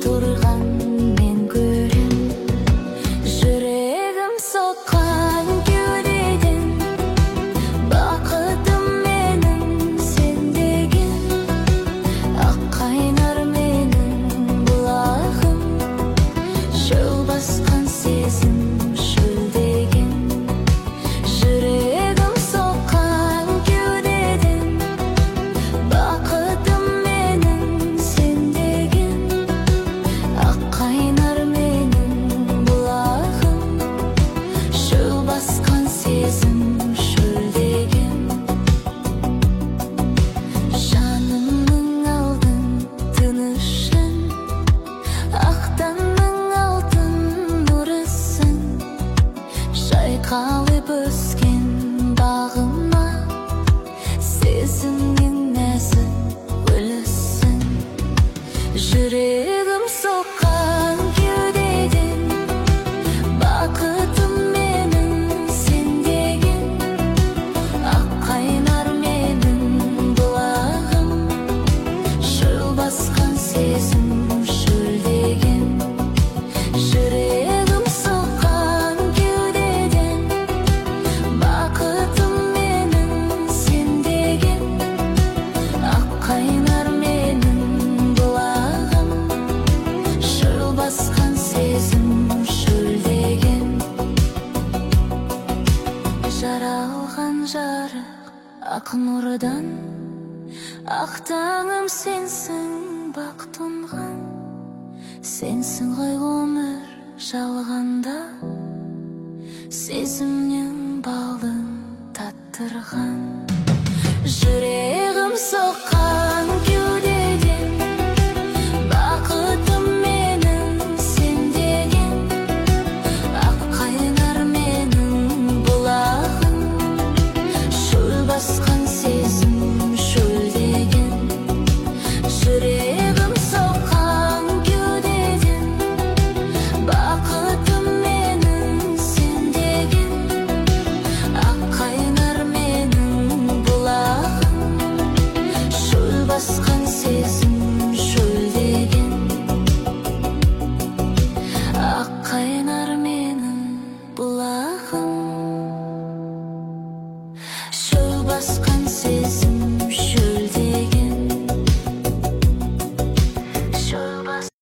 тұрған мен көрем. Жүрегім соққан кеудеден, бақытым менің сен деген. Ақ қайнар менің бұлағым, шөл басқан сезім шөлдеген. Жүрегім соққан кеудеден, бақытым менің сен деген. Ақ қайнар менің бұлағым, шөл басқан сезім шөлдеген. Жанымның алтын тынышын, ақ таңның алтын нұрысын, жайқалып өскен бағыма, сезімнің нәзік гүлісің. Жүрегім соққан кеудеден, бақытым менің сен деген. Ақ қайнар менің бұлағым, шөл басқан сезім шөлдеген. Жүрегім соққан кеудеден, бақытым менің сен деген. Ақ қайнар менің бұлағым, шөл басқан сезім шөлдеген. Жаралған жарық ақ нұрдан, ақ таңым сенсің бақ тұнған. Сенсің ғой өмір жалғанда, сезімнен балын таттырған. Жүрегім соққан